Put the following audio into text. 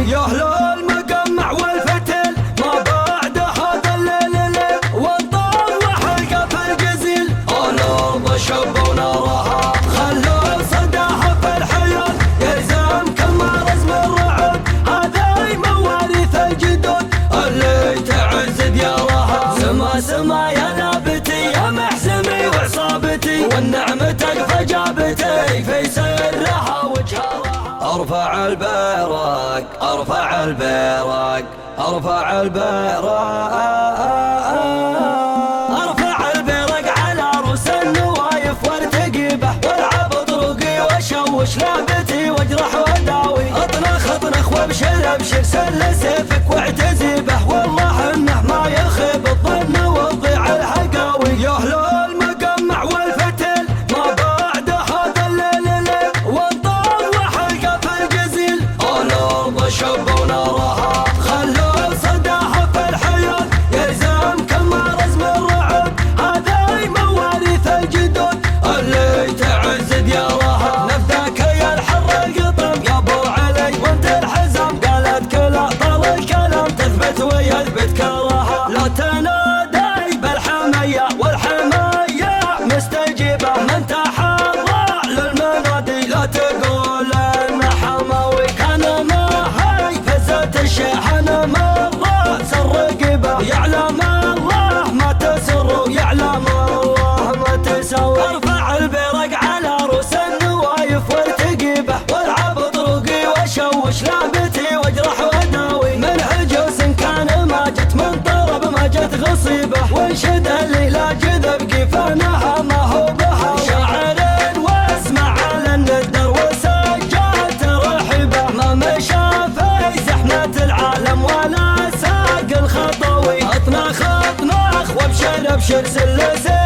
يا أهل المقمع والفتل ما بعد هذا الليل والطاوح القف الجزيل الأرض شب ونارها خلوا صداها في الحياة يلزم كل ما رزم الرعد هذه مواريث الجدود اللي تعز ديارها سما سما يا نابتي يا محزمي وعصابتي والنعمة تقفى جابتي في سرها وجهها ارفع البيرق ارفع البيرق ارفع البيرق ارفع البيرق على رؤوس النوايف وارتقي به والعب طرقي واشوش لعبتي واجرح وداوي اطنخ اطنخ وابشر ابشر سل سيفك واعتزي به والله انه ما يخيب الظن وتضيع الحقاوي يا اهل المقمع والفتل ما بعد هذا الليل والطاوح القف الجزيل الارض شب ونارها خلوا صداها في الحياة يلزم كل ما رزم الرعد هذه مواريث الجدود اللي تعز ديارها نفداك يا الحر القطم يا ابو علي وانت الحزم قالت كلا طال الكلام تثبت ويثبت كرها لا تنادي بالحمية والحمية مستجيبة من تحرى للمنادي لا تقول ان حماوي كان معي فزت الشحن مرة سر قبه يعلم الله ما تسر ويعلم الله ما تسوي ارفع البيرق على رؤوس النوايف وارتقي به والعب طرقي واشوش لعبتي واجرح وداوي من عجوز كان ما جت من طرب ما جت غصيبه وانشد اللي لا جذب كيفانها ما هو بها شاعر واسمع على الندر وسجلت رحبه ما مشى في زحمة العالم ولا ساق الخطوي اطنخ اطنخ وابشر ابشر سلسل